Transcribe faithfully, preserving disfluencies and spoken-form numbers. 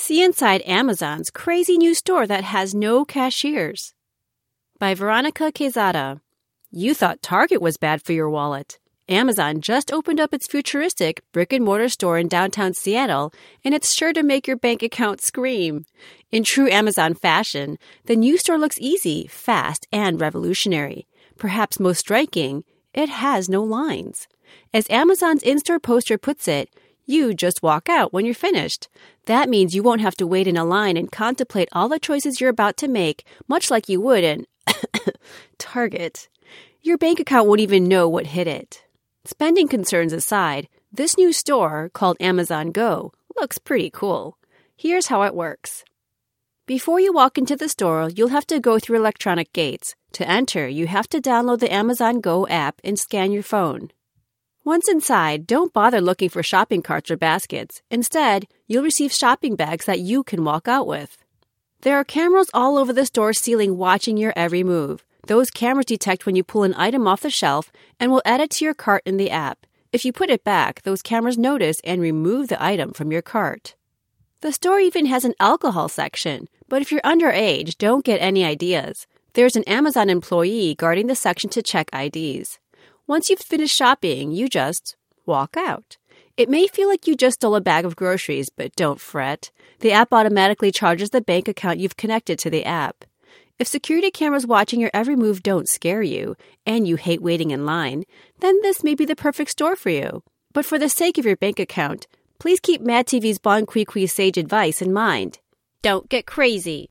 See inside Amazon's crazy new store that has no cashiers. By Veronica Quezada. You thought Target was bad for your wallet. Amazon just opened up its futuristic brick-and-mortar store in downtown Seattle, and it's sure to make your bank account scream. In true Amazon fashion, the new store looks easy, fast, and revolutionary. Perhaps most striking, it has no lines. As Amazon's in-store poster puts it, you just walk out when you're finished. That means you won't have to wait in a line and contemplate all the choices you're about to make, much like you would in Target. Your bank account won't even know what hit it. Spending concerns aside, this new store, called Amazon Go, looks pretty cool. Here's how it works. Before you walk into the store, you'll have to go through electronic gates. To enter, you have to download the Amazon Go app and scan your phone. Once inside, don't bother looking for shopping carts or baskets. Instead, you'll receive shopping bags that you can walk out with. There are cameras all over the store ceiling watching your every move. Those cameras detect when you pull an item off the shelf and will add it to your cart in the app. If you put it back, those cameras notice and remove the item from your cart. The store even has an alcohol section, but if you're underage, don't get any ideas. There's an Amazon employee guarding the section to check I Ds. Once you've finished shopping, you just walk out. It may feel like you just stole a bag of groceries, but don't fret. The app automatically charges the bank account you've connected to the app. If security cameras watching your every move don't scare you, and you hate waiting in line, then this may be the perfect store for you. But for the sake of your bank account, please keep Mad T V's Bon Qui Qui sage advice in mind. Don't get crazy.